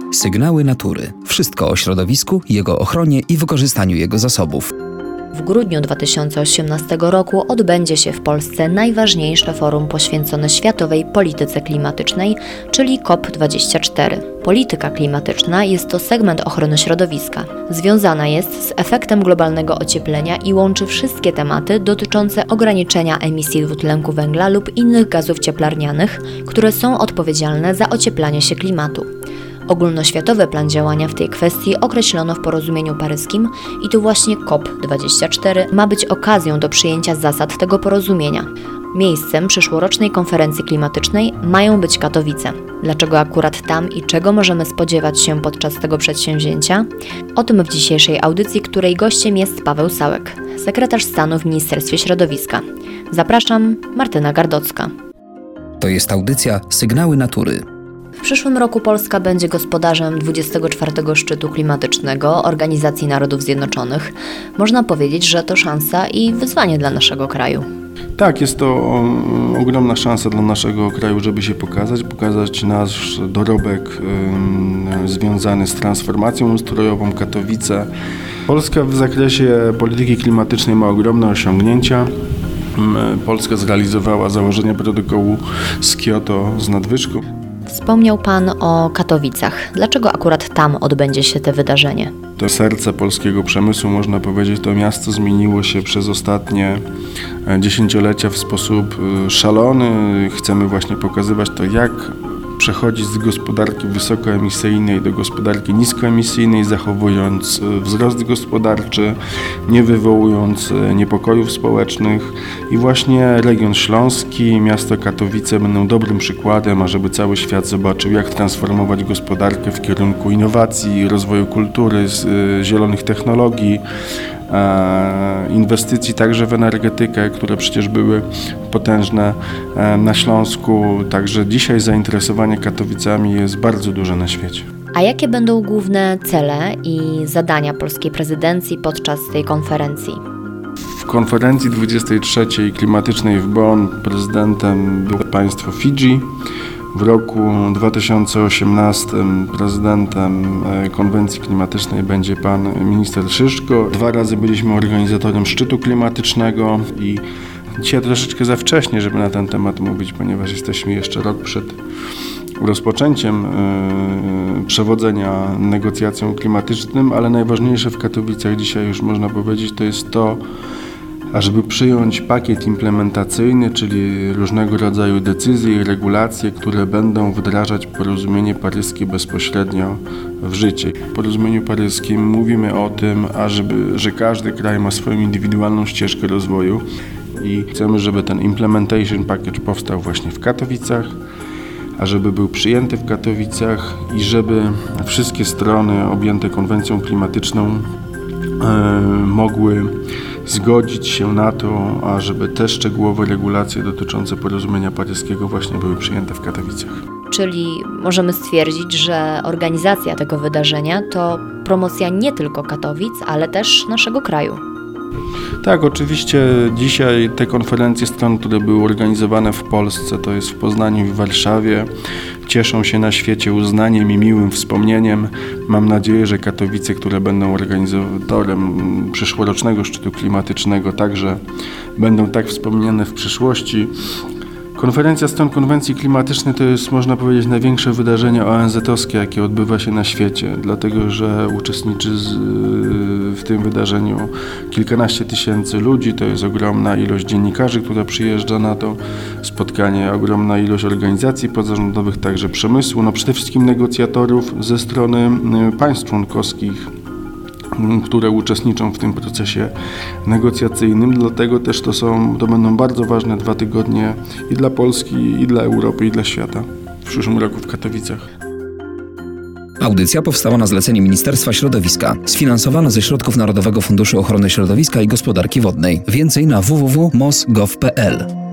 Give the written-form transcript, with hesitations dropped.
Sygnały natury. Wszystko o środowisku, jego ochronie i wykorzystaniu jego zasobów. W grudniu 2018 roku odbędzie się w Polsce najważniejsze forum poświęcone światowej polityce klimatycznej, czyli COP24. Polityka klimatyczna jest to segment ochrony środowiska. Związana jest z efektem globalnego ocieplenia i łączy wszystkie tematy dotyczące ograniczenia emisji dwutlenku węgla lub innych gazów cieplarnianych, które są odpowiedzialne za ocieplanie się klimatu. Ogólnoświatowy plan działania w tej kwestii określono w porozumieniu paryskim i to właśnie COP24 ma być okazją do przyjęcia zasad tego porozumienia. Miejscem przyszłorocznej konferencji klimatycznej mają być Katowice. Dlaczego akurat tam i czego możemy spodziewać się podczas tego przedsięwzięcia? O tym w dzisiejszej audycji, której gościem jest Paweł Sałek, sekretarz stanu w Ministerstwie Środowiska. Zapraszam, Martyna Gardocka. To jest audycja Sygnały natury. W przyszłym roku Polska będzie gospodarzem 24. szczytu klimatycznego Organizacji Narodów Zjednoczonych. Można powiedzieć, że to szansa i wyzwanie dla naszego kraju. Tak, jest to ogromna szansa dla naszego kraju, żeby się pokazać nasz dorobek związany z transformacją ustrojową, Katowice. Polska w zakresie polityki klimatycznej ma ogromne osiągnięcia. Polska zrealizowała założenia protokołu z Kioto z nadwyżką. Wspomniał Pan o Katowicach. Dlaczego akurat tam odbędzie się to wydarzenie? To serce polskiego przemysłu, można powiedzieć. To miasto zmieniło się przez ostatnie dziesięciolecia w sposób szalony. Chcemy właśnie pokazywać to, jak przechodzić z gospodarki wysokoemisyjnej do gospodarki niskoemisyjnej, zachowując wzrost gospodarczy, nie wywołując niepokojów społecznych. I właśnie region śląski, miasto Katowice będą dobrym przykładem, ażeby cały świat zobaczył, jak transformować gospodarkę w kierunku innowacji, rozwoju kultury, zielonych technologii, inwestycji także w energetykę, które przecież były potężne na Śląsku. Także dzisiaj zainteresowanie Katowicami jest bardzo duże na świecie. A jakie będą główne cele i zadania polskiej prezydencji podczas tej konferencji? W konferencji 23. klimatycznej w Bonn prezydentem było państwo Fidżi. W roku 2018 prezydentem konwencji klimatycznej będzie pan minister Szyszko. 2 razy byliśmy organizatorem szczytu klimatycznego i dzisiaj troszeczkę za wcześnie, żeby na ten temat mówić, ponieważ jesteśmy jeszcze rok przed rozpoczęciem przewodzenia negocjacjom klimatycznym, ale najważniejsze w Katowicach dzisiaj już można powiedzieć, to jest to, ażeby przyjąć pakiet implementacyjny, czyli różnego rodzaju decyzje i regulacje, które będą wdrażać porozumienie paryskie bezpośrednio w życie. W porozumieniu paryskim mówimy o tym, że każdy kraj ma swoją indywidualną ścieżkę rozwoju i chcemy, żeby ten implementation package powstał właśnie w Katowicach, ażeby był przyjęty w Katowicach i żeby wszystkie strony objęte konwencją klimatyczną mogły zgodzić się na to, ażeby te szczegółowe regulacje dotyczące porozumienia paryskiego właśnie były przyjęte w Katowicach. Czyli możemy stwierdzić, że organizacja tego wydarzenia to promocja nie tylko Katowic, ale też naszego kraju. Tak, oczywiście dzisiaj te konferencje stron, które były organizowane w Polsce, to jest w Poznaniu i w Warszawie, cieszą się na świecie uznaniem i miłym wspomnieniem. Mam nadzieję, że Katowice, które będą organizatorem przyszłorocznego szczytu klimatycznego, także będą tak wspomniane w przyszłości. Konferencja stron konwencji klimatycznej to jest, można powiedzieć, największe wydarzenie ONZ-owskie, jakie odbywa się na świecie, dlatego że uczestniczy w tym wydarzeniu kilkanaście tysięcy ludzi, to jest ogromna ilość dziennikarzy, która przyjeżdża na to spotkanie, ogromna ilość organizacji pozarządowych, także przemysłu, przede wszystkim negocjatorów ze strony państw członkowskich, które uczestniczą w tym procesie negocjacyjnym, dlatego też to będą bardzo ważne 2 tygodnie i dla Polski, i dla Europy, i dla świata w przyszłym roku w Katowicach. Audycja powstała na zlecenie Ministerstwa Środowiska, sfinansowana ze środków Narodowego Funduszu Ochrony Środowiska i Gospodarki Wodnej. Więcej na www.mos.gov.pl.